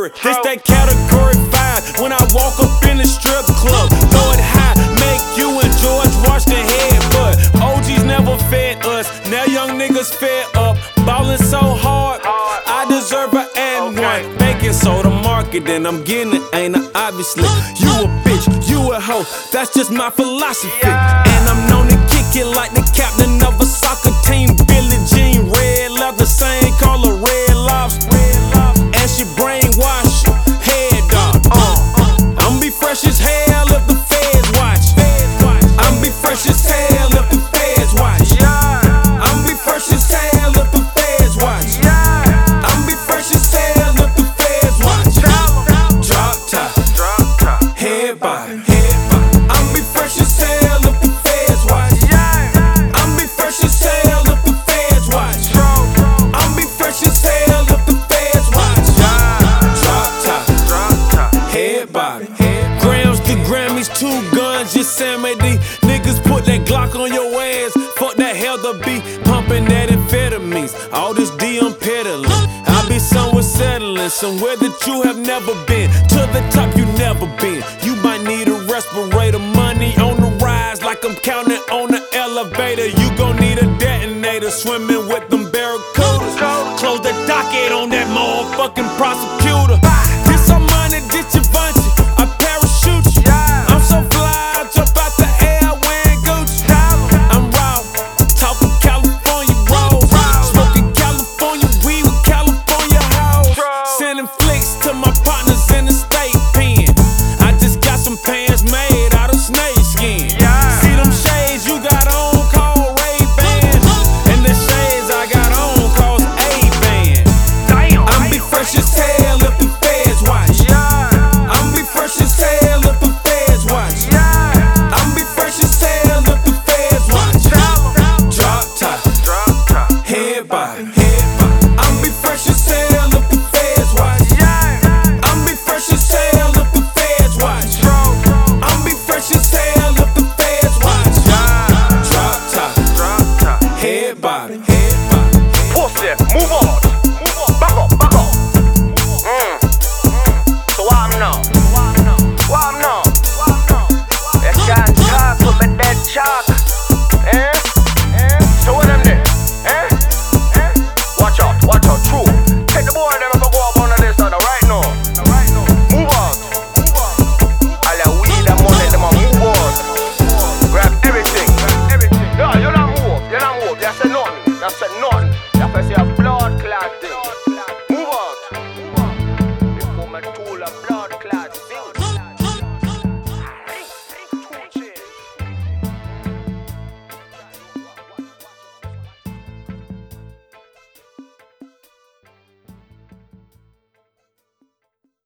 jury. This that category 5. When I walk up in the strip club, throw it high, make you and George Washington head. But OGs never fed us, now young niggas fed up. Ballin' so hard, I deserve an and one. Baking soda market, and I'm getting it, ain't I? Obviously, you a bitch, you a hoe, that's just my philosophy. And I'm known to kick it like the captain of a soccer team. Billie Jean, red leather, same color, red lobster. And she brainwash head dog. I'm be fresh as hell if the feds watch. I'm be fresh as hell if the feds watch. I'm be fresh as hell if the feds watch. I'm be fresh as hell if the feds watch. Drop top, head body. I'm be fresh as hell if the feds watch. I'm be fresh as hell if the feds watch. I'm be fresh as hell if the feds watch. Drop top, head body. Grams to Grammys, 2 guns, Yosemite. Niggas put that Glock on your ass. Fuck that hell to be pumping that amphetamines. All this D I'm peddling. I be somewhere settling, somewhere that you have never been. To the top you never been. You might need a respirator. Money on the rise like I'm counting on the elevator. You gon' need a detonator. Swimming with them barracudas. Close the docket on that motherfucking prosecutor. Get some money, get your Givenchy. I parachute you. I'm so fly, I jump out the air wearing Gucci. I'm raw, talking California rolls, smoking California weed with California hoes. Sending flicks to my partners in the state pen. I just got some pants made out of snake skin. See them shades you got on called Ray-Ban, and the shades I got on called A-Ban. I'm be fresh as hell if the feds watch. I'm be fresh as hell if the feds watch. I'm be fresh as hell if the feds watch. Drop top, head body. I'm be fresh as hell if the feds watch. I'm be fresh as hell if the feds watch. I'm be fresh as hell if the feds watch. Drop top, head body. Pussy, move on. Back up. So what I'm now? You can't talk with me dead chalk. So what them there? Watch out, true. Take the boy them if I go up under this other right now. Move out. All the weed and money, them a move out. Grab everything. No, you not move. You said nothing. You said nothing. You have to say